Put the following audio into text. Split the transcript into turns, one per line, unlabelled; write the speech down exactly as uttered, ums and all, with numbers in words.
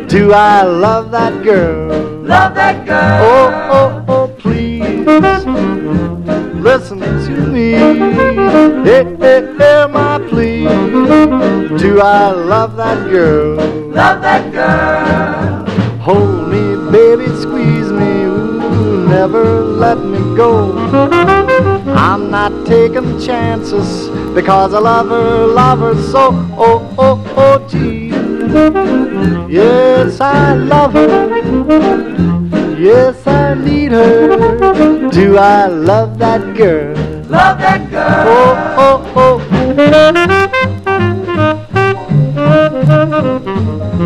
Do I love that girl?
Love that girl.
Oh, oh, oh, please listen to me. Hey, hey, hey, my plea. Do I love that girl?
Love that girl.
Hold me, baby, squeeze me, ooh, never let me go. I'm not taking chances because I love her, love her so. Oh, oh, oh, gee. Yes, I love her. Yes, I need her. Do I love that girl?
Love that girl.
Oh, oh, oh.